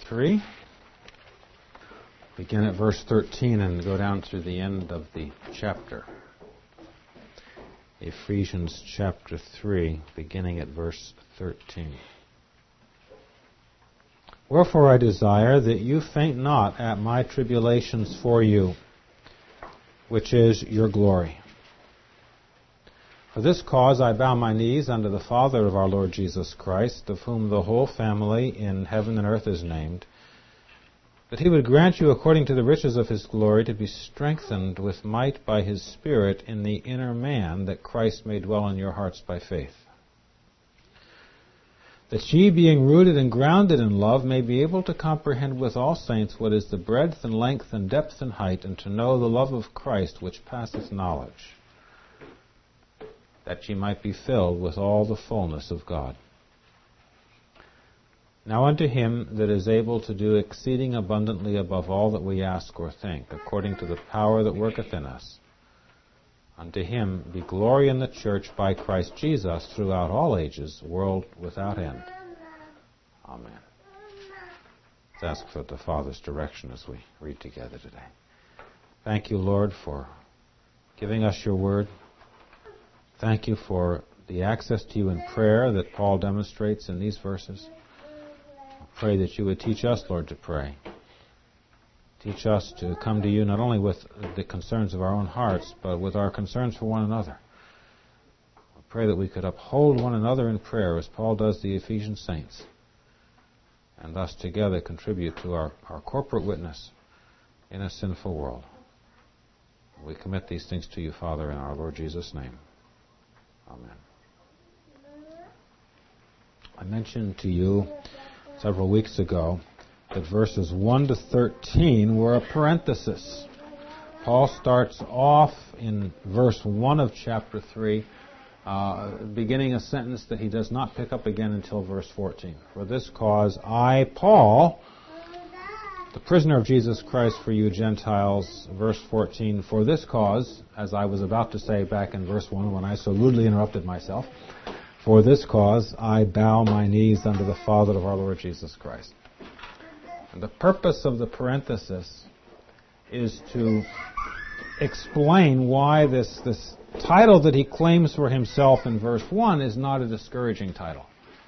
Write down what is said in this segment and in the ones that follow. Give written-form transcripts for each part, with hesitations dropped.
3. Begin at verse 13 and go down to the end of the chapter. Ephesians chapter 3, beginning at verse 13. Wherefore I desire that you faint not at my tribulations for you, which is your glory. For this cause I bow my knees unto the Father of our Lord Jesus Christ, of whom the whole family in heaven and earth is named, that he would grant you according to the riches of his glory to be strengthened with might by his Spirit in the inner man, that Christ may dwell in your hearts by faith. That ye, being rooted and grounded in love, may be able to comprehend with all saints what is the breadth and length and depth and height, and to know the love of Christ which passeth knowledge, that ye might be filled with all the fullness of God. Now unto him that is able to do exceeding abundantly above all that we ask or think, according to the power that worketh in us, unto him be glory in the church by Christ Jesus throughout all ages, world without end. Amen. Let's ask for the Father's direction as we read together today. Thank you, Lord, for giving us your word. Thank you for the access to you in prayer that Paul demonstrates in these verses. I pray that you would teach us, Lord, to pray. Teach us to come to you not only with the concerns of our own hearts, but with our concerns for one another. I pray that we could uphold one another in prayer as Paul does the Ephesian saints, and thus together contribute to our corporate witness in a sinful world. We commit these things to you, Father, in our Lord Jesus' name. Amen. I mentioned to you several weeks ago that verses 1 to 13 were a parenthesis. Paul starts off in verse 1 of chapter 3, beginning a sentence that he does not pick up again until verse 14. For this cause I, Paul, the prisoner of Jesus Christ for you Gentiles, verse 14, for this cause, as I was about to say back in verse 1 when I so rudely interrupted myself, for this cause I bow my knees unto the Father of our Lord Jesus Christ. And the purpose of the parenthesis is to explain why this title that he claims for himself in verse 1 is not a discouraging title.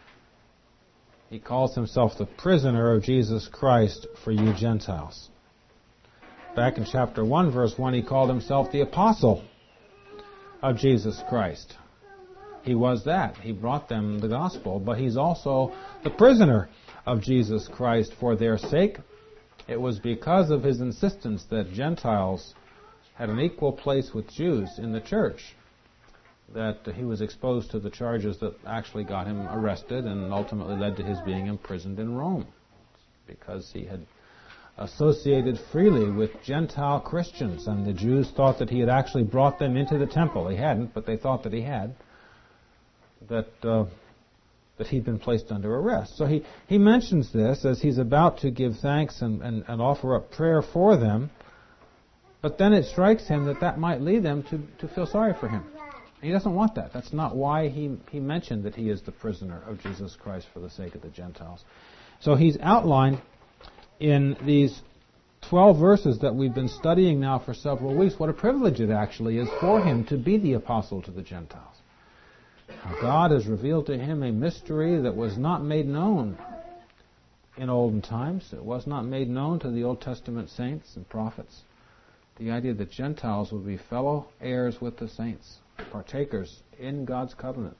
He calls himself the prisoner of Jesus Christ for you Gentiles. Back in chapter 1, verse 1, he called himself the apostle of Jesus Christ. He was that. He brought them the gospel, but he's also the prisoner of Jesus Christ for their sake. It was because of his insistence that Gentiles had an equal place with Jews in the church that he was exposed to the charges that actually got him arrested and ultimately led to his being imprisoned in Rome, because he had associated freely with Gentile Christians, and the Jews thought that he had actually brought them into the temple. He hadn't, but they thought that he had, that he'd been placed under arrest. So he mentions this as he's about to give thanks and offer up prayer for them, but then it strikes him that might lead them to feel sorry for him. He doesn't want that. That's not why he mentioned that he is the prisoner of Jesus Christ for the sake of the Gentiles. So he's outlined in these 12 verses that we've been studying now for several weeks what a privilege it actually is for him to be the apostle to the Gentiles. How God has revealed to him a mystery that was not made known in olden times. It was not made known to the Old Testament saints and prophets. The idea that Gentiles would be fellow heirs with the saints, partakers in God's covenant.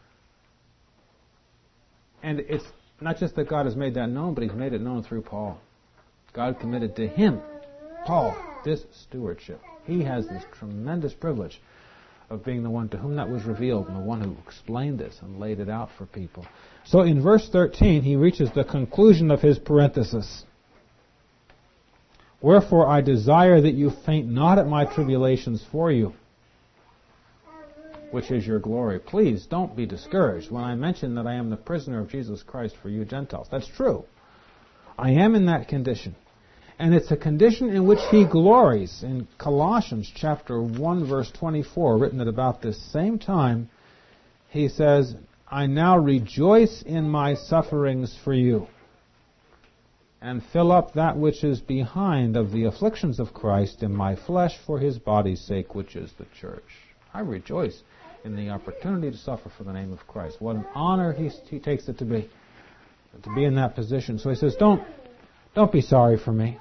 And it's not just that God has made that known, but he's made it known through Paul. God committed to him, Paul, this stewardship. He has this tremendous privilege of being the one to whom that was revealed and the one who explained this and laid it out for people. So in verse 13, he reaches the conclusion of his parenthesis. Wherefore I desire that you faint not at my tribulations for you, which is your glory. Please don't be discouraged when I mention that I am the prisoner of Jesus Christ for you Gentiles. That's true. I am in that condition. And it's a condition in which he glories. In Colossians chapter 1, verse 24, written at about this same time, he says, I now rejoice in my sufferings for you. and fill up that which is behind of the afflictions of Christ in my flesh for his body's sake, which is the church. I rejoice in the opportunity to suffer for the name of Christ. What an honor he takes it to be in that position. So he says, don't be sorry for me.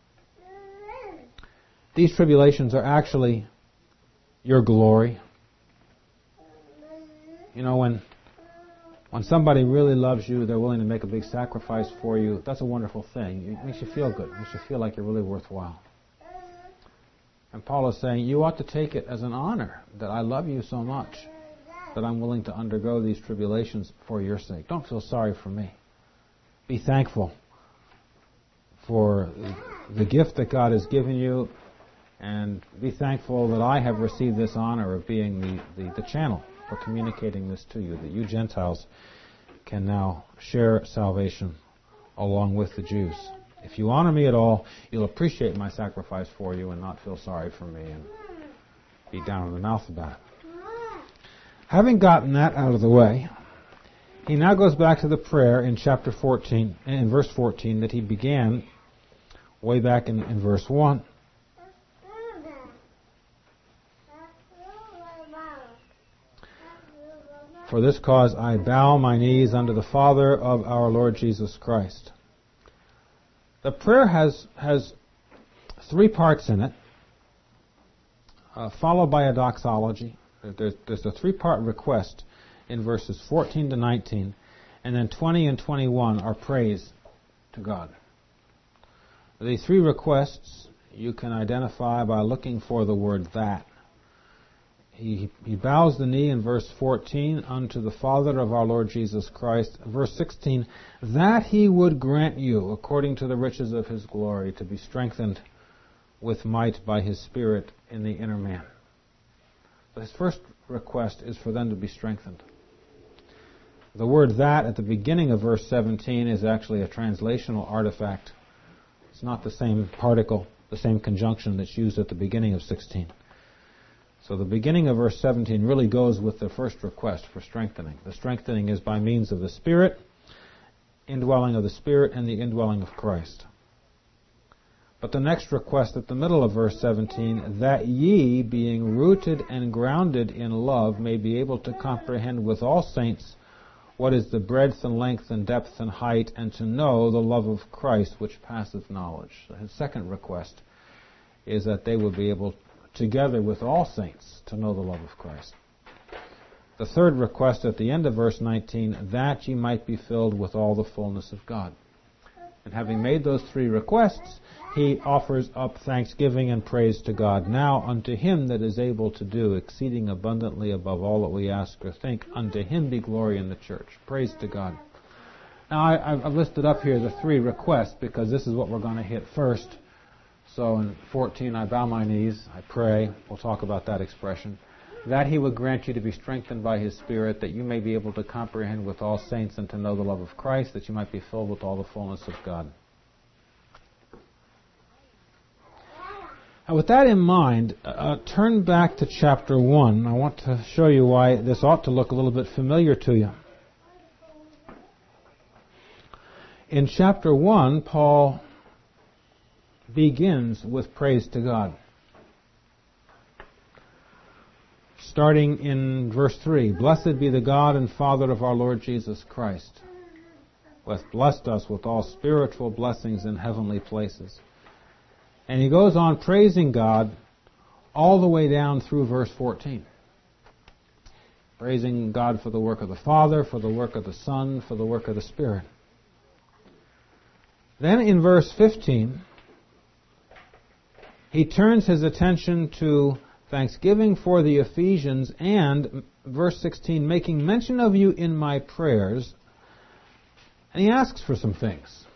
These tribulations are actually your glory. You know, when somebody really loves you, they're willing to make a big sacrifice for you, that's a wonderful thing. It makes you feel good. It makes you feel like you're really worthwhile. And Paul is saying, you ought to take it as an honor that I love you so much that I'm willing to undergo these tribulations for your sake. Don't feel sorry for me. Be thankful for the gift that God has given you, and be thankful that I have received this honor of being the channel for communicating this to you, that you Gentiles can now share salvation along with the Jews. If you honor me at all, you'll appreciate my sacrifice for you and not feel sorry for me and be down in the mouth about it. Having gotten that out of the way, he now goes back to the prayer in chapter 14, in verse 14, that he began way back in verse 1. For this cause I bow my knees unto the Father of our Lord Jesus Christ. The prayer has three parts in it, followed by a doxology. There's a three-part request in verses 14 to 19, and then 20 and 21 are praise to God. The three requests you can identify by looking for the word that. He bows the knee in verse 14 unto the Father of our Lord Jesus Christ. Verse 16, that he would grant you, according to the riches of his glory, to be strengthened with might by his Spirit in the inner man. So his first request is for them to be strengthened. The word that at the beginning of verse 17 is actually a translational artifact. It's not the same particle, the same conjunction that's used at the beginning of 16. So the beginning of verse 17 really goes with the first request for strengthening. The strengthening is by means of the Spirit, indwelling of the Spirit, and the indwelling of Christ. But the next request at the middle of verse 17, that ye, being rooted and grounded in love, may be able to comprehend with all saints what is the breadth and length and depth and height, and to know the love of Christ which passeth knowledge. So his second request is that they would be able, together with all saints, to know the love of Christ. The third request at the end of verse 19, that ye might be filled with all the fullness of God. And having made those three requests, he offers up thanksgiving and praise to God. Now unto him that is able to do exceeding abundantly above all that we ask or think, unto him be glory in the church. Praise to God. Now I've listed up here the three requests because this is what we're going to hit first. So in 14, I bow my knees, I pray. We'll talk about that expression. That he would grant you to be strengthened by his Spirit, that you may be able to comprehend with all saints and to know the love of Christ, that you might be filled with all the fullness of God. Now with that in mind, turn back to chapter 1. I want to show you why this ought to look a little bit familiar to you. In chapter 1, Paul begins with praise to God. Starting in verse 3, Blessed be the God and Father of our Lord Jesus Christ, who hath blessed us with all spiritual blessings in heavenly places. And he goes on praising God all the way down through verse 14. Praising God for the work of the Father, for the work of the Son, for the work of the Spirit. Then in verse 15, he turns his attention to thanksgiving for the Ephesians and, verse 16, making mention of you in my prayers. And he asks for some things.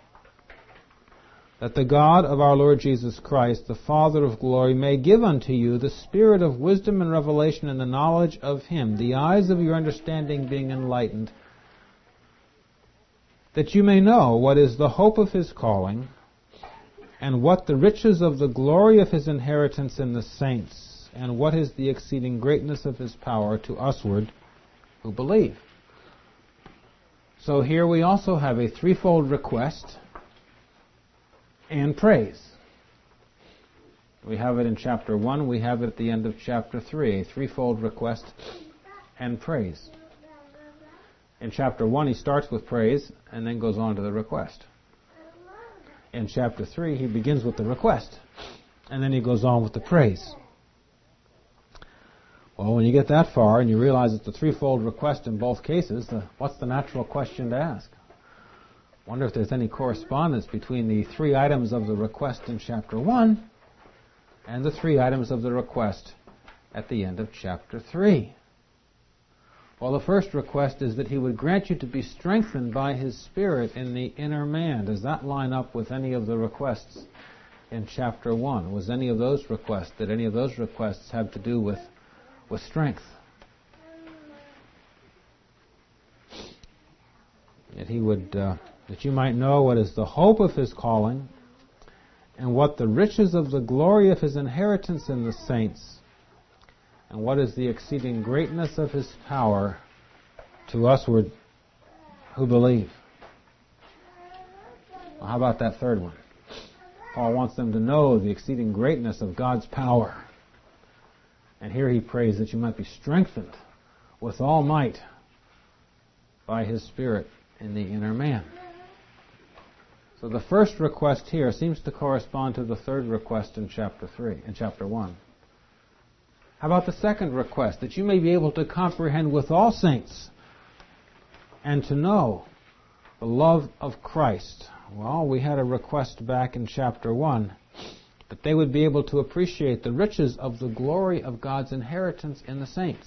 That the God of our Lord Jesus Christ, the Father of glory, may give unto you the spirit of wisdom and revelation and the knowledge of him, the eyes of your understanding being enlightened, that you may know what is the hope of his calling, and what the riches of the glory of his inheritance in the saints, and what is the exceeding greatness of his power to usward who believe. So here we also have a threefold request. and praise. We have it in chapter 1, we have it at the end of chapter 3, a threefold request and praise. In chapter 1 he starts with praise and then goes on to the request. In chapter 3 he begins with the request and then he goes on with the praise. Well, when you get that far and you realize it's a threefold request in both cases, what's the natural question to ask? Wonder if there's any correspondence between the 3 items of the request in chapter 1 and the 3 items of the request at the end of chapter 3. Well, the first request is that he would grant you to be strengthened by his Spirit in the inner man. Does that line up with any of the requests in chapter 1? Did any of those requests have to do with strength? That he would, that you might know what is the hope of his calling, and what the riches of the glory of his inheritance in the saints, and what is the exceeding greatness of his power to usward who believe. Well, how about that third one? Paul wants them to know the exceeding greatness of God's power. And here he prays that you might be strengthened with all might by his Spirit in the inner man. So the first request here seems to correspond to the third request in chapter 1. How about the second request? That you may be able to comprehend with all saints and to know the love of Christ. Well, we had a request back in chapter 1 that they would be able to appreciate the riches of the glory of God's inheritance in the saints.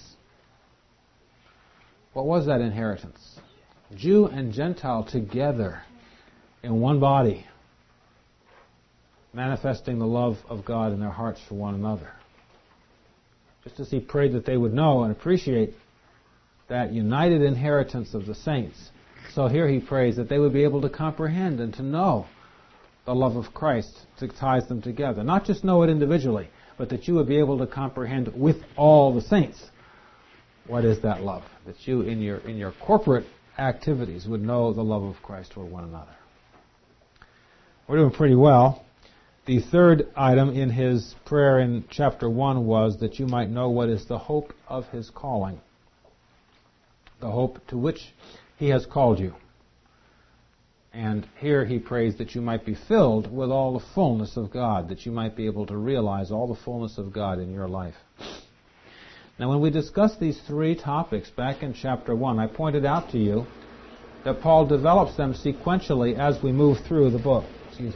What was that inheritance? Jew and Gentile together in one body, manifesting the love of God in their hearts for one another. Just as he prayed that they would know and appreciate that united inheritance of the saints, so here he prays that they would be able to comprehend and to know the love of Christ that ties them together. Not just know it individually, but that you would be able to comprehend with all the saints. What is that love? That you in your corporate activities would know the love of Christ toward one another. We're doing pretty well. The third item in his prayer in chapter 1 was that you might know what is the hope of his calling. The hope to which he has called you. And here he prays that you might be filled with all the fullness of God, that you might be able to realize all the fullness of God in your life. Now, when we discussed these 3 topics back in chapter 1, I pointed out to you that Paul develops them sequentially as we move through the book.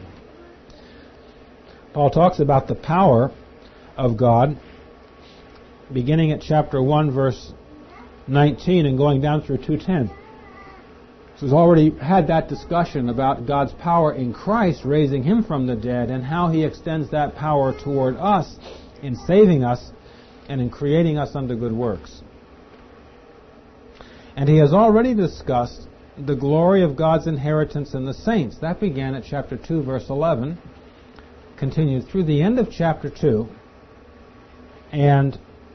Paul talks about the power of God, beginning at chapter 1, verse 19, and going down through 2:10. So he's already had that discussion about God's power in Christ, raising him from the dead, and how he extends that power toward us in saving us and in creating us unto good works. And he has already discussed the glory of God's inheritance in the saints. That began at chapter 2, verse 11, continued through the end of chapter 2, and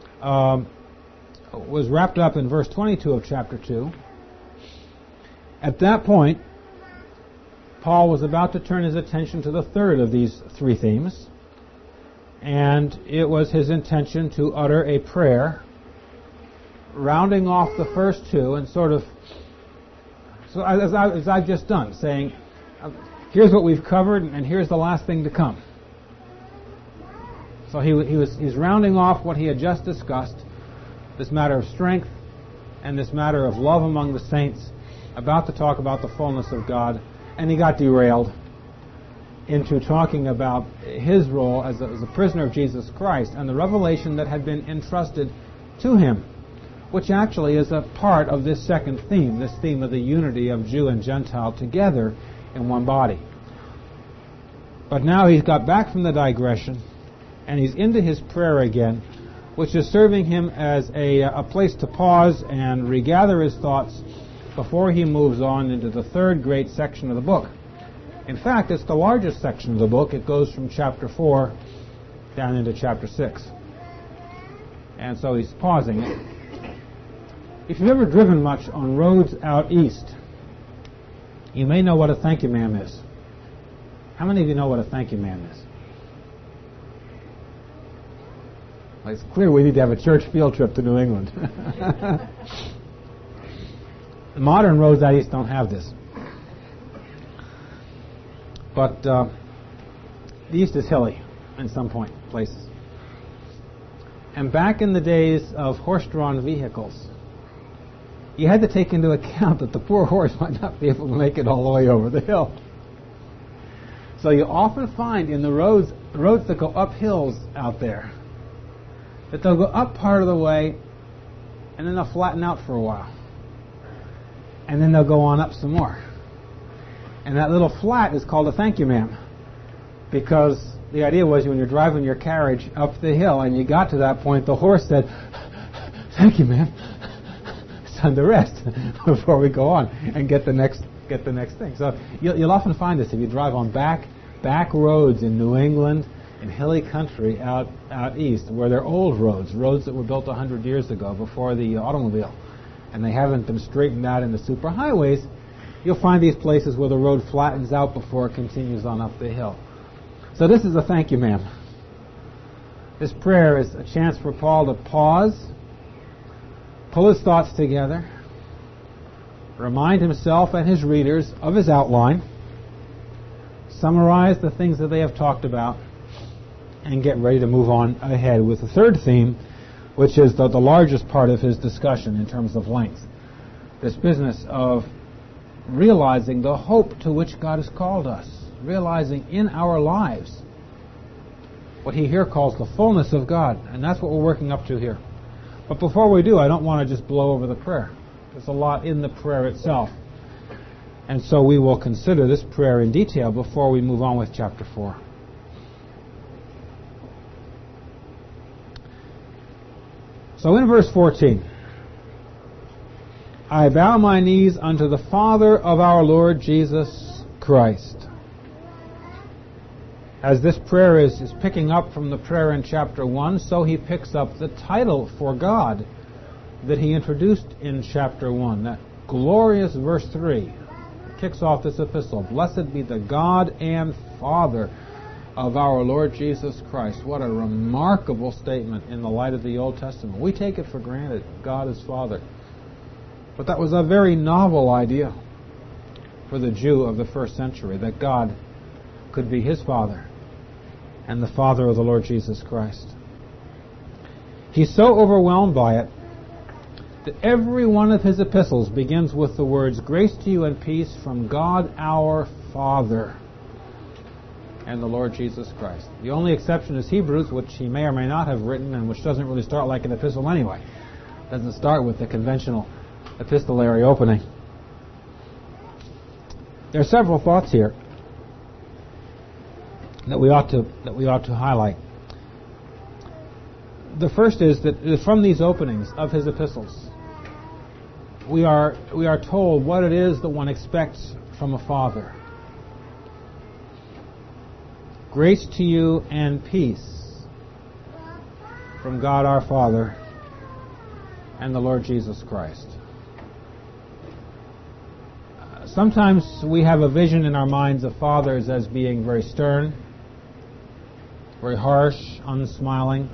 was wrapped up in verse 22 of chapter 2. At that point, Paul was about to turn his attention to the third of these 3 themes, and it was his intention to utter a prayer, rounding off the first 2 and sort of, so as I've just done, saying, here's what we've covered, and here's the last thing to come. So he's rounding off what he had just discussed, this matter of strength and this matter of love among the saints, about to talk about the fullness of God, and he got derailed into talking about his role as a prisoner of Jesus Christ and the revelation that had been entrusted to him, which actually is a part of this second theme, this theme of the unity of Jew and Gentile together in one body. But now he's got back from the digression, and he's into his prayer again, which is serving him as a place to pause and regather his thoughts before he moves on into the third great section of the book. In fact, it's the largest section of the book. It goes from chapter 4 down into chapter 6. And so he's pausing it. If you've ever driven much on roads out east, you may know what a thank you ma'am is. How many of you know what a thank you man is? Well, it's clear we need to have a church field trip to New England. The modern roads out east don't have this. But the east is hilly in some places. And back in the days of horse-drawn vehicles, you had to take into account that the poor horse might not be able to make it all the way over the hill. So you often find in the roads that go up hills out there, that they'll go up part of the way, and then they'll flatten out for a while. And then they'll go on up some more. And that little flat is called a thank you, ma'am. Because the idea was when you're driving your carriage up the hill and you got to that point, the horse said, "Thank you, ma'am. It's time to rest before we go on and get the next thing." So you'll often find this if you drive on back roads in New England, in hilly country out east, where they're old roads that were built 100 years ago before the automobile, and they haven't been straightened out into superhighways. You'll find these places where the road flattens out before it continues on up the hill. So this is a thank you, ma'am. This prayer is a chance for Paul to pause, pull his thoughts together, remind himself and his readers of his outline, summarize the things that they have talked about, and get ready to move on ahead with the third theme, which is the largest part of his discussion in terms of length. This business of realizing the hope to which God has called us, realizing in our lives what he here calls the fullness of God, and that's what we're working up to here. But before we do, I don't want to just blow over the prayer. There's a lot in the prayer itself. And so we will consider this prayer in detail before we move on with chapter 4. So in verse 14, I bow my knees unto the Father of our Lord Jesus Christ. As this prayer is picking up from the prayer in chapter 1, so he picks up the title for God that he introduced in chapter 1. That glorious verse 3 kicks off this epistle. Blessed be the God and Father of our Lord Jesus Christ. What a remarkable statement in the light of the Old Testament. We take it for granted, God is Father. But that was a very novel idea for the Jew of the first century, that God could be his Father and the Father of the Lord Jesus Christ. He's so overwhelmed by it that every one of his epistles begins with the words, "Grace to you and peace from God our Father and the Lord Jesus Christ." The only exception is Hebrews, which he may or may not have written, and which doesn't really start like an epistle anyway. It doesn't start with the conventional epistolary opening. There are several thoughts here that we ought to highlight. The first is that from these openings of his epistles, we are told what it is that one expects from a father. Grace to you and peace from God our Father and the Lord Jesus Christ. Sometimes we have a vision in our minds of fathers as being very stern, very harsh, unsmiling.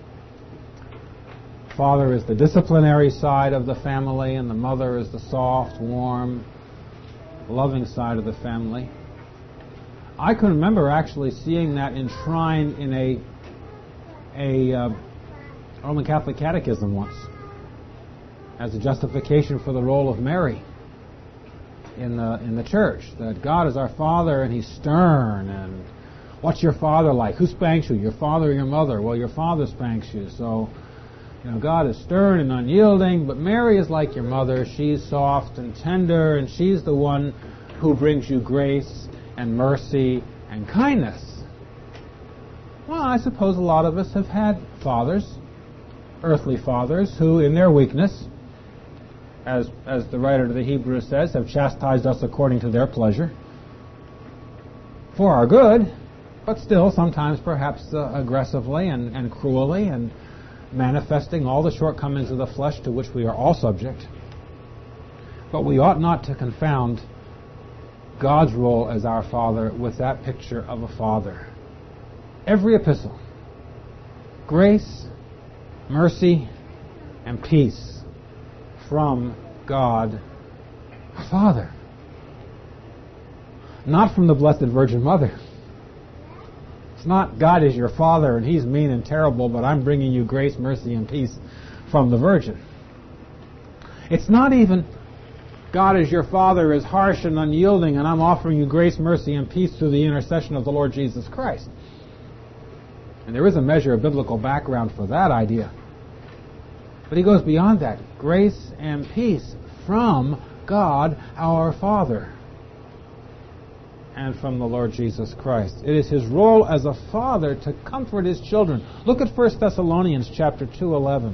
Father is the disciplinary side of the family, and the mother is the soft, warm, loving side of the family. I can remember actually seeing that enshrined in a Roman Catholic catechism once as a justification for the role of Mary in the church, that God is our Father and He's stern. And what's your father like? Who spanks you? Your father or your mother? Well, your father spanks you. So, God is stern and unyielding, but Mary is like your mother. She's soft and tender, and she's the one who brings you grace and mercy and kindness. Well, I suppose a lot of us have had fathers, earthly fathers, who in their weakness, as the writer to the Hebrews says, have chastised us according to their pleasure, for our good, but still sometimes perhaps aggressively and cruelly, and manifesting all the shortcomings of the flesh to which we are all subject. But we ought not to confound God's role as our Father with that picture of a Father. Every epistle. Grace, mercy, and peace from God, our Father. Not from the Blessed Virgin Mother. It's not God is your Father and He's mean and terrible, but I'm bringing you grace, mercy, and peace from the Virgin. It's not even God is your Father is harsh and unyielding and I'm offering you grace, mercy, and peace through the intercession of the Lord Jesus Christ. And there is a measure of biblical background for that idea. But he goes beyond that. Grace and peace from God our Father and from the Lord Jesus Christ. It is his role as a father to comfort his children. Look at 1 Thessalonians chapter 2:11.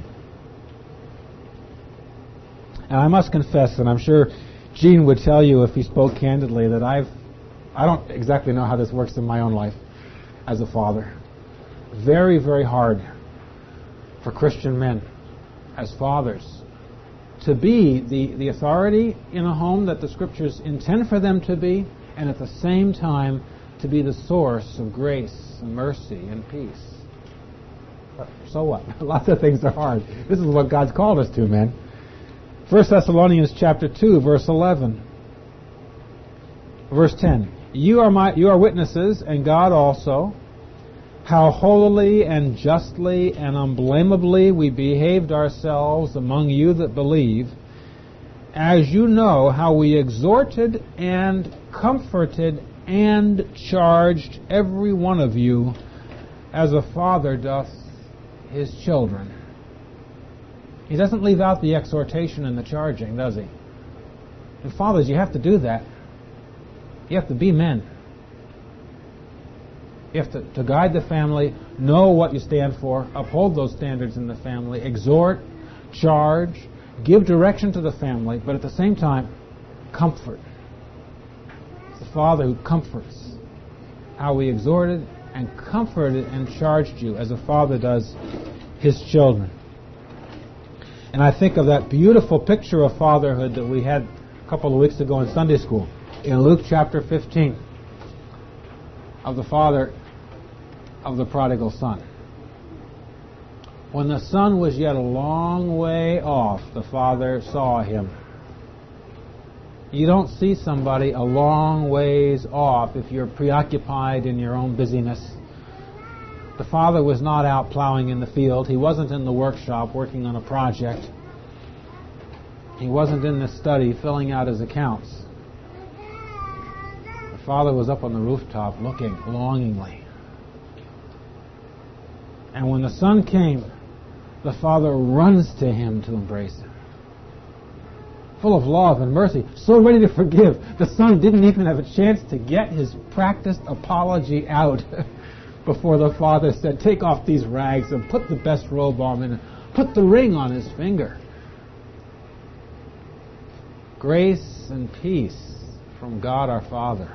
And I must confess, and I'm sure Gene would tell you if he spoke candidly, that I don't exactly know how this works in my own life as a father. Very, very hard for Christian men as fathers to be the authority in a home that the Scriptures intend for them to be, and at the same time to be the source of grace and mercy and peace. But so what? Lots of things are hard. This is what God's called us to, man. 1 Thessalonians chapter 2, verse 11. Verse 10. You are witnesses, and God also, how holily and justly and unblameably we behaved ourselves among you that believe, as you know how we exhorted and comforted and charged every one of you as a father doth his children. He doesn't leave out the exhortation and the charging, does he? And fathers, you have to do that. You have to be men. You have to guide the family, know what you stand for, uphold those standards in the family, exhort, charge, give direction to the family, but at the same time, comfort. It's the Father who comforts. How we exhorted and comforted and charged you as a father does his children. And I think of that beautiful picture of fatherhood that we had a couple of weeks ago in Sunday school in Luke chapter 15 of the father of the prodigal son. When the son was yet a long way off, the father saw him. You don't see somebody a long ways off if you're preoccupied in your own busyness. The father was not out plowing in the field. He wasn't in the workshop working on a project. He wasn't in the study filling out his accounts. The father was up on the rooftop looking longingly. And when the son came, the father runs to him to embrace him. Full of love and mercy, so ready to forgive. The son didn't even have a chance to get his practiced apology out before the father said, take off these rags and put the best robe on him and put the ring on his finger. Grace and peace from God our Father.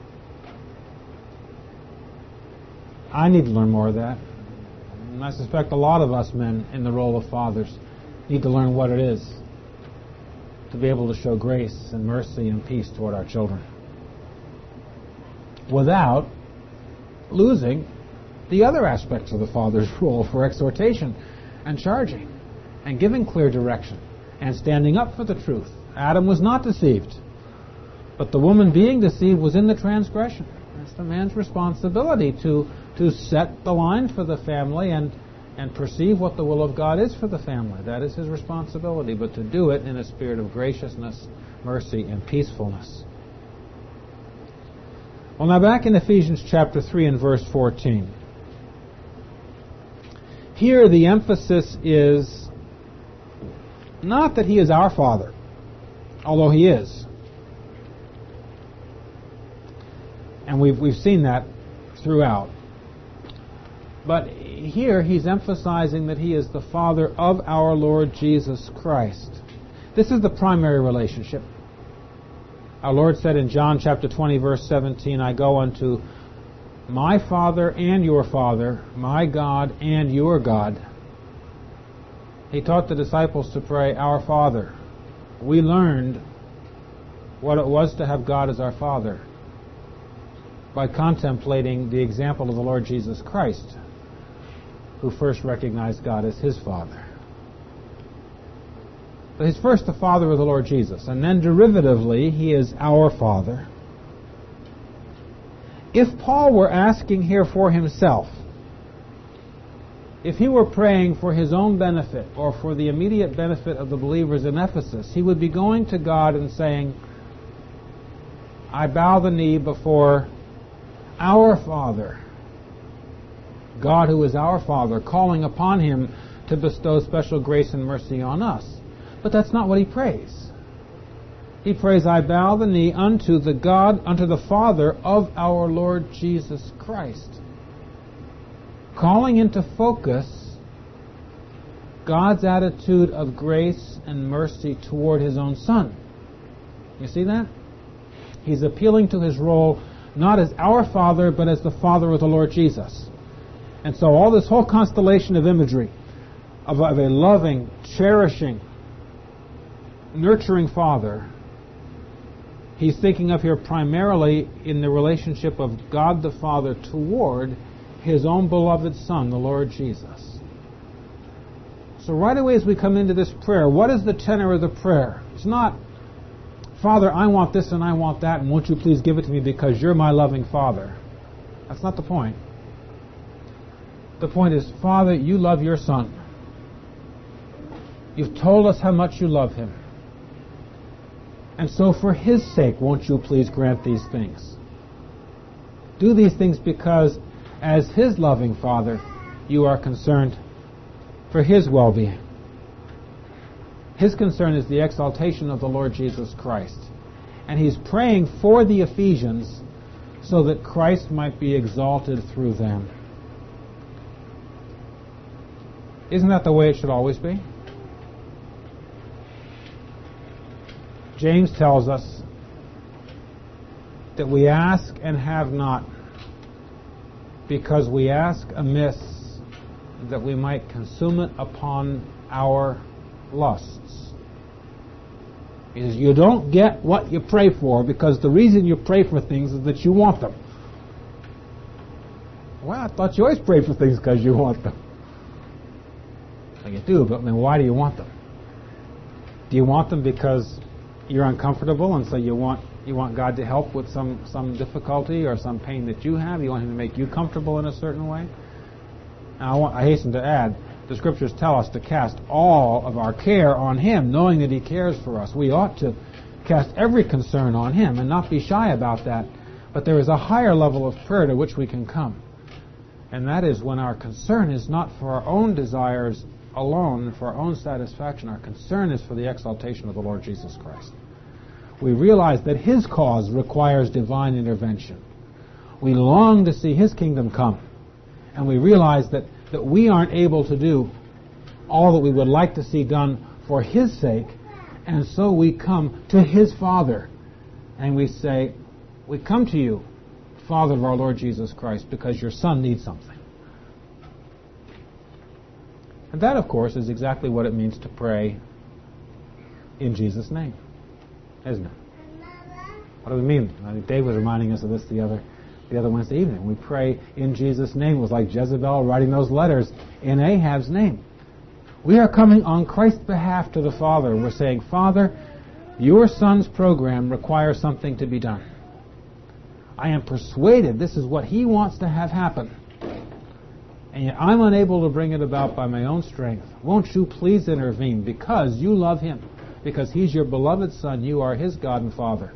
I need to learn more of that. And I suspect a lot of us men in the role of fathers need to learn what it is to be able to show grace and mercy and peace toward our children without losing the other aspects of the father's role for exhortation and charging and giving clear direction and standing up for the truth. Adam was not deceived, but the woman being deceived was in the transgression. It's the man's responsibility to set the line for the family and perceive what the will of God is for the family. That is his responsibility, but to do it in a spirit of graciousness, mercy, and peacefulness. Well, now back in Ephesians chapter 3 and verse 14. Here the emphasis is not that he is our Father, although he is. And we've seen that throughout. But here he's emphasizing that he is the Father of our Lord Jesus Christ. This is the primary relationship. Our Lord said in John chapter 20, verse 17, I go unto my Father and your Father, my God and your God. He taught the disciples to pray, Our Father. We learned what it was to have God as our Father by contemplating the example of the Lord Jesus Christ, who first recognized God as his Father. But he's first the Father of the Lord Jesus, and then derivatively, he is our Father. If Paul were asking here for himself, if he were praying for his own benefit or for the immediate benefit of the believers in Ephesus, he would be going to God and saying, I bow the knee before our Father, God who is our Father, calling upon him to bestow special grace and mercy on us. But that's not what he prays. He prays, I bow the knee unto the Father of our Lord Jesus Christ. Calling into focus God's attitude of grace and mercy toward his own Son. You see that? He's appealing to his role not as our Father, but as the Father of the Lord Jesus. And so all this whole constellation of imagery of a loving, cherishing, nurturing Father, he's thinking of here primarily in the relationship of God the Father toward his own beloved Son, the Lord Jesus. So right away as we come into this prayer, what is the tenor of the prayer? It's not, Father, I want this and I want that, and won't you please give it to me because you're my loving Father. That's not the point. The point is, Father, you love your Son. You've told us how much you love him. And so for his sake, won't you please grant these things? Do these things because, as his loving Father, you are concerned for his well-being. His concern is the exaltation of the Lord Jesus Christ. And he's praying for the Ephesians so that Christ might be exalted through them. Isn't that the way it should always be? James tells us that we ask and have not because we ask amiss that we might consume it upon our lusts. He says, you don't get what you pray for because the reason you pray for things is that you want them. Well, I thought you always pray for things because you want them. Well, you do, but I mean, why do you want them? Do you want them because you're uncomfortable and so you want God to help with some difficulty or some pain that you have? You want him to make you comfortable in a certain way? Now, I hasten to add, the Scriptures tell us to cast all of our care on him, knowing that he cares for us. We ought to cast every concern on him and not be shy about that. But there is a higher level of prayer to which we can come. And that is when our concern is not for our own desires alone, for our own satisfaction. Our concern is for the exaltation of the Lord Jesus Christ. We realize that his cause requires divine intervention. We long to see his kingdom come. And we realize that we aren't able to do all that we would like to see done for his sake. And so we come to his Father. And we say, we come to you, Father of our Lord Jesus Christ, because your Son needs something. And that, of course, is exactly what it means to pray in Jesus' name, isn't it? What do we mean? I think Dave was reminding us of this the other Wednesday evening. We pray in Jesus' name. It was like Jezebel writing those letters in Ahab's name. We are coming on Christ's behalf to the Father. We're saying, Father, your Son's program requires something to be done. I am persuaded this is what he wants to have happen. And yet I'm unable to bring it about by my own strength. Won't you please intervene because you love him, because he's your beloved Son, you are his God and Father.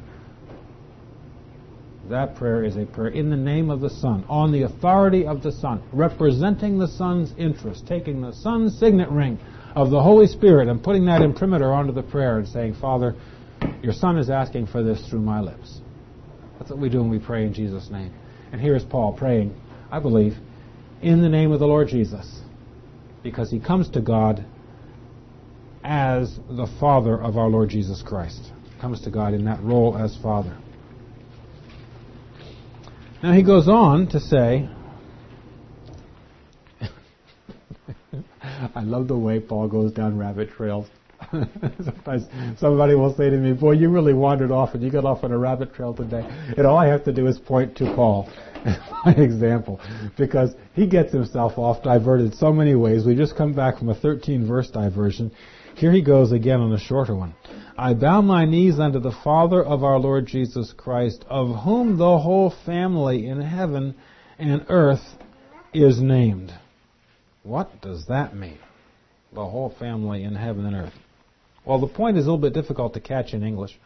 That prayer is a prayer in the name of the Son, on the authority of the Son, representing the Son's interest, taking the Son's signet ring of the Holy Spirit and putting that imprimatur onto the prayer and saying, Father, your Son is asking for this through my lips. That's what we do when we pray in Jesus' name. And here is Paul praying, I believe, in the name of the Lord Jesus, because he comes to God as the Father of our Lord Jesus Christ. Comes to God in that role as Father. Now he goes on to say, I love the way Paul goes down rabbit trails. Sometimes somebody will say to me, boy, you really wandered off and you got off on a rabbit trail today. And all I have to do is point to Paul, my example, because he gets himself off diverted so many ways. We just come back from a 13-verse diversion. Here he goes again on a shorter one. I bow my knees unto the Father of our Lord Jesus Christ, of whom the whole family in heaven and earth is named. What does that mean? The whole family in heaven and earth. Well, the point is a little bit difficult to catch in English.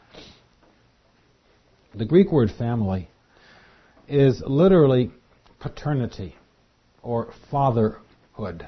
The Greek word family is literally paternity or fatherhood.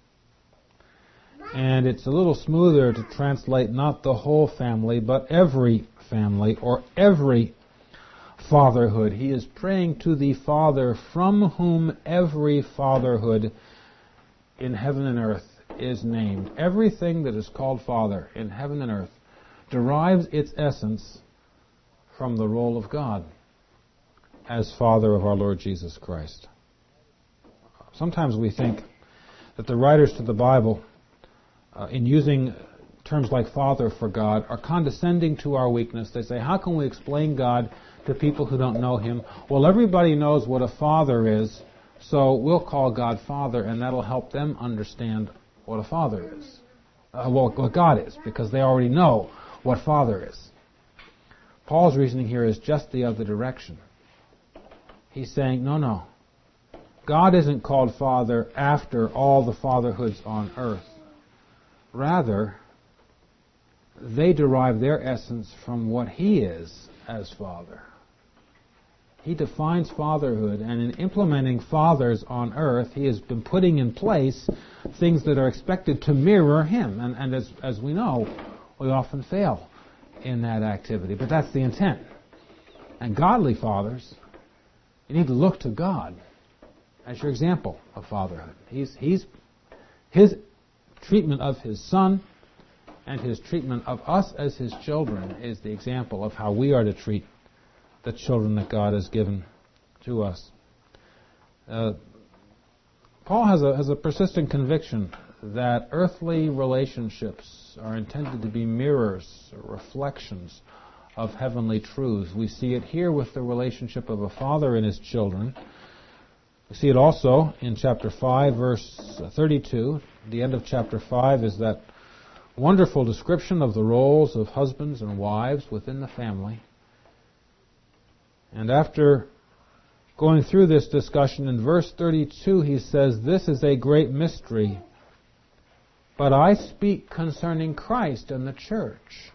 And it's a little smoother to translate not the whole family, but every family or every fatherhood. He is praying to the Father from whom every fatherhood in heaven and earth is named. Everything that is called Father in heaven and earth derives its essence from the role of God as Father of our Lord Jesus Christ. Sometimes we think that the writers to the Bible, in using terms like Father for God, are condescending to our weakness. They say, how can we explain God to people who don't know Him? Well, everybody knows what a father is, so we'll call God Father, and that'll help them understand what a father is. What God is, because they already know what Father is. Paul's reasoning here is just the other direction. He's saying, no. God isn't called Father after all the fatherhoods on earth. Rather, they derive their essence from what He is as Father. He defines fatherhood, and in implementing fathers on earth, He has been putting in place things that are expected to mirror Him. And as we know, we often fail in that activity. But that's the intent. And godly fathers, you need to look to God as your example of fatherhood. His treatment of His Son and His treatment of us as His children is the example of how we are to treat the children that God has given to us. Paul has a persistent conviction that earthly relationships are intended to be mirrors, or reflections of heavenly truths. We see it here with the relationship of a father and his children. We see it also in chapter 5, verse 32. The end of chapter 5 is that wonderful description of the roles of husbands and wives within the family. And after going through this discussion, in verse 32 he says, this is a great mystery, but I speak concerning Christ and the church.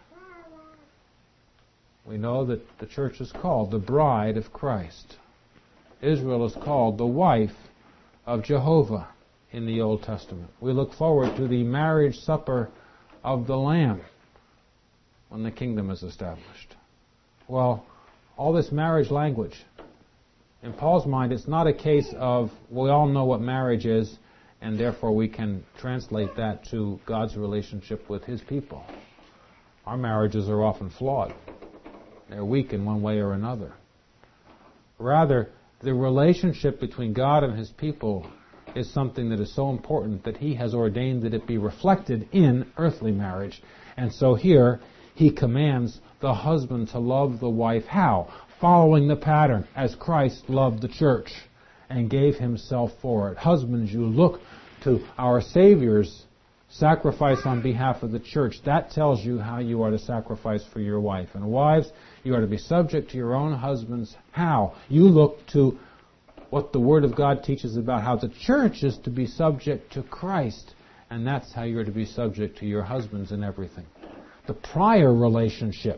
We know that the church is called the bride of Christ. Israel is called the wife of Jehovah in the Old Testament. We look forward to the marriage supper of the Lamb when the kingdom is established. Well, all this marriage language, in Paul's mind, it's not a case of we all know what marriage is and therefore we can translate that to God's relationship with His people. Our marriages are often flawed. They're weak in one way or another. Rather, the relationship between God and His people is something that is so important that He has ordained that it be reflected in earthly marriage. And so here, He commands the husband to love the wife. How? Following the pattern as Christ loved the church and gave Himself for it. Husbands, you look to our Savior's sacrifice on behalf of the church. That tells you how you are to sacrifice for your wife. And wives, you are to be subject to your own husbands. How? You look to what the Word of God teaches about how the church is to be subject to Christ. And that's how you're to be subject to your husbands in everything. The prior relationship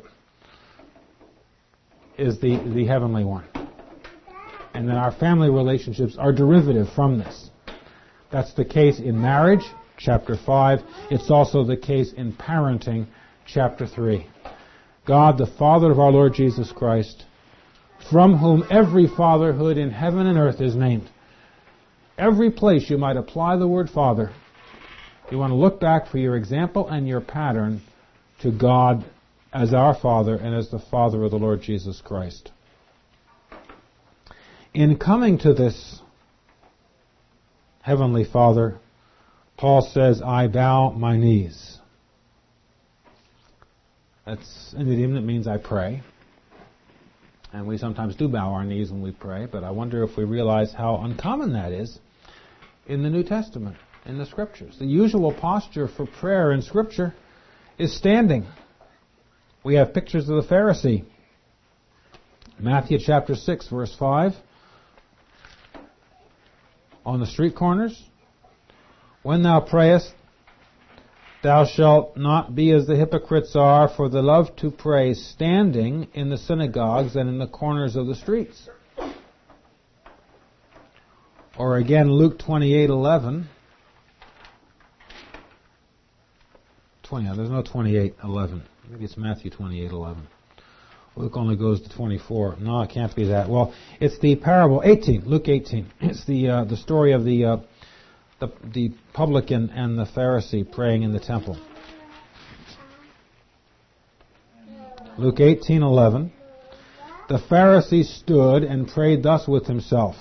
is the heavenly one. And then our family relationships are derivative from this. That's the case in marriage, chapter 5. It's also the case in parenting, chapter 3. God, the Father of our Lord Jesus Christ, from whom every fatherhood in heaven and earth is named. Every place you might apply the word Father, you want to look back for your example and your pattern to God as our Father and as the Father of the Lord Jesus Christ. In coming to this Heavenly Father, Paul says, I bow my knees. That's an idiom that means I pray. And we sometimes do bow our knees when we pray, but I wonder if we realize how uncommon that is in the New Testament, in the Scriptures. The usual posture for prayer in Scripture is standing. We have pictures of the Pharisee. Matthew chapter 6, verse 5. On the street corners, when thou prayest, thou shalt not be as the hypocrites are, for they love to pray standing in the synagogues and in the corners of the streets. Or again, Luke 28:11. There's no 28:11. Maybe it's Matthew 28:11. Luke only goes to 24. No, it can't be that. Well, it's the parable 18. Luke 18. It's the story of the publican and the Pharisee praying in the temple. Luke 18:11. The Pharisee stood and prayed thus with himself.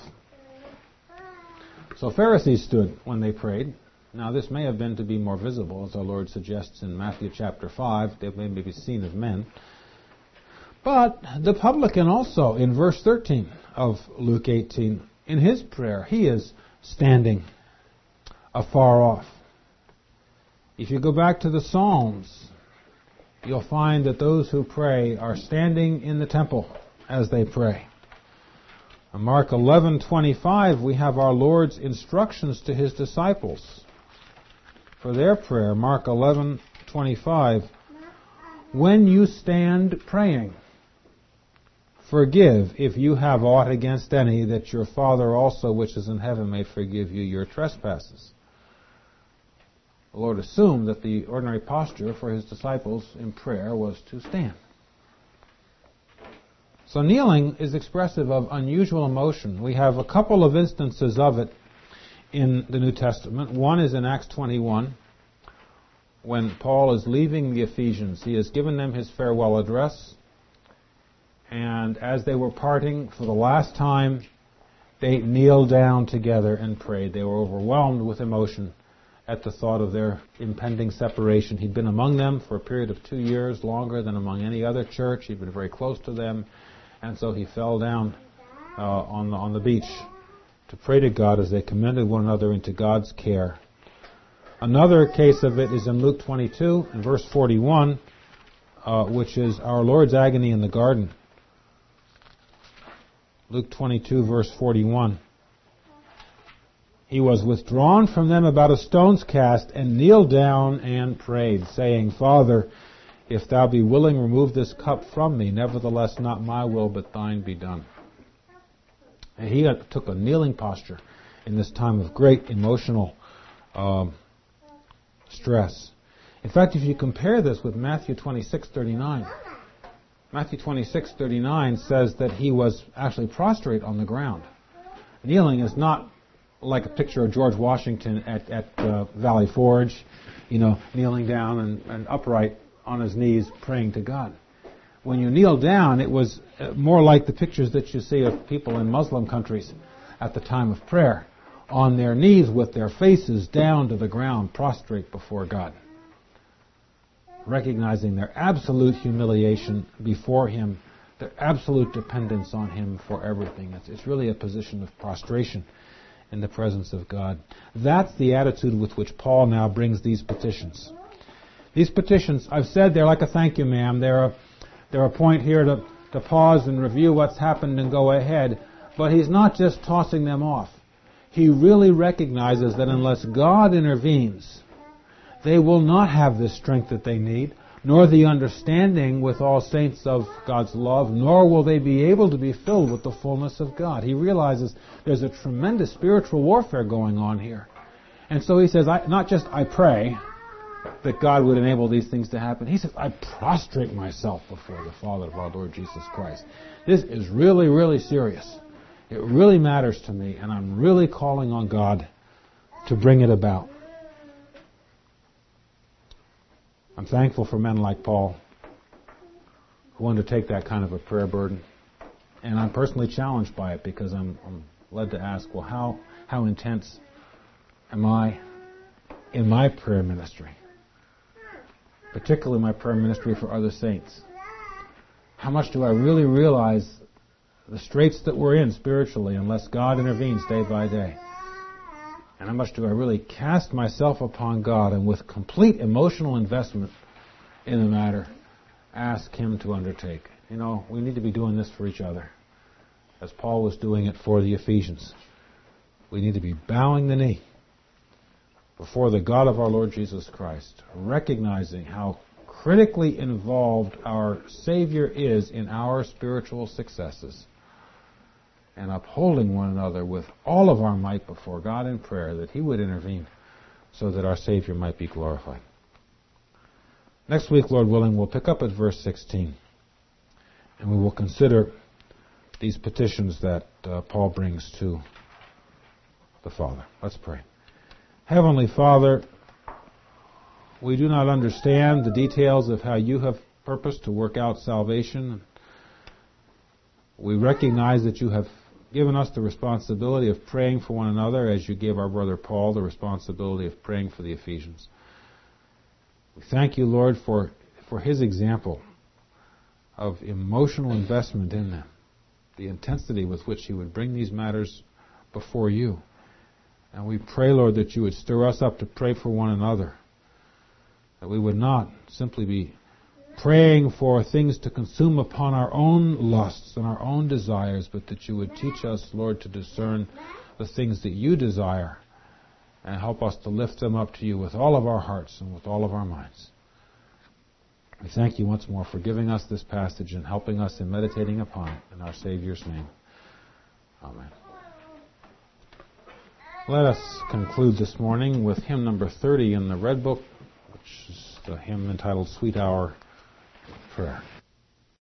So Pharisees stood when they prayed. Now this may have been to be more visible, as our Lord suggests in Matthew chapter 5. They may be seen of men. But the publican also, in verse 13 of Luke 18, in his prayer, he is standing afar off. If you go back to the Psalms, you'll find that those who pray are standing in the temple as they pray. In Mark 11:25, we have our Lord's instructions to his disciples for their prayer. Mark 11:25, when you stand praying, forgive if you have aught against any, that your Father also which is in heaven may forgive you your trespasses. The Lord assumed that the ordinary posture for his disciples in prayer was to stand. So kneeling is expressive of unusual emotion. We have a couple of instances of it in the New Testament. One is in Acts 21, when Paul is leaving the Ephesians. He has given them his farewell address, and as they were parting for the last time, they kneeled down together and prayed. They were overwhelmed with emotion at the thought of their impending separation. He'd been among them for a period of 2 years, longer than among any other church. He'd been very close to them, and so he fell down on the beach to pray to God as they commended one another into God's care. Another case of it is in Luke 22, in verse 41, which is our Lord's agony in the garden. Luke 22, verse 41. He was withdrawn from them about a stone's cast, and kneeled down and prayed, saying, Father, if thou be willing, remove this cup from me. Nevertheless, not my will, but thine be done. And he took a kneeling posture in this time of great emotional stress. In fact, if you compare this with Matthew 26:39, Matthew 26:39 says that he was actually prostrate on the ground. Kneeling is not like a picture of George Washington at Valley Forge, kneeling down and upright on his knees praying to God. When you kneel down, it was more like the pictures that you see of people in Muslim countries at the time of prayer, on their knees with their faces down to the ground, prostrate before God, recognizing their absolute humiliation before Him, their absolute dependence on Him for everything. It's really a position of prostration in the presence of God. That's the attitude with which Paul now brings these petitions. These petitions, I've said, they're like a thank you, ma'am. They're a point here to pause and review what's happened and go ahead. But he's not just tossing them off. He really recognizes that unless God intervenes, they will not have the strength that they need, nor the understanding with all saints of God's love, nor will they be able to be filled with the fullness of God. He realizes there's a tremendous spiritual warfare going on here. And so he says, not just I pray that God would enable these things to happen. He says, I prostrate myself before the Father of our Lord Jesus Christ. This is really, really serious. It really matters to me, and I'm really calling on God to bring it about. I'm thankful for men like Paul who undertake that kind of a prayer burden. And I'm personally challenged by it because I'm led to ask, well, how intense am I in my prayer ministry? particularly my prayer ministry for other saints? How much do I really realize the straits that we're in spiritually unless God intervenes day by day? And how much do I really cast myself upon God and with complete emotional investment in the matter, ask Him to undertake? You know, we need to be doing this for each other, as Paul was doing it for the Ephesians. We need to be bowing the knee before the God of our Lord Jesus Christ, recognizing how critically involved our Savior is in our spiritual successes, and upholding one another with all of our might before God in prayer that He would intervene so that our Savior might be glorified. Next week, Lord willing, we'll pick up at verse 16, and we will consider these petitions that Paul brings to the Father. Let's pray. Heavenly Father, we do not understand the details of how You have purposed to work out salvation. We recognize that You have given us the responsibility of praying for one another as You gave our brother Paul the responsibility of praying for the Ephesians. We thank You, Lord, for his example of emotional investment in them, the intensity with which he would bring these matters before You. And we pray, Lord, that You would stir us up to pray for one another, that we would not simply be praying for things to consume upon our own lusts and our own desires, but that You would teach us, Lord, to discern the things that You desire and help us to lift them up to You with all of our hearts and with all of our minds. We thank You once more for giving us this passage and helping us in meditating upon it in our Savior's name. Amen. Let us conclude this morning with hymn number 30 in the Red Book, which is the hymn entitled Sweet Hour of Prayer.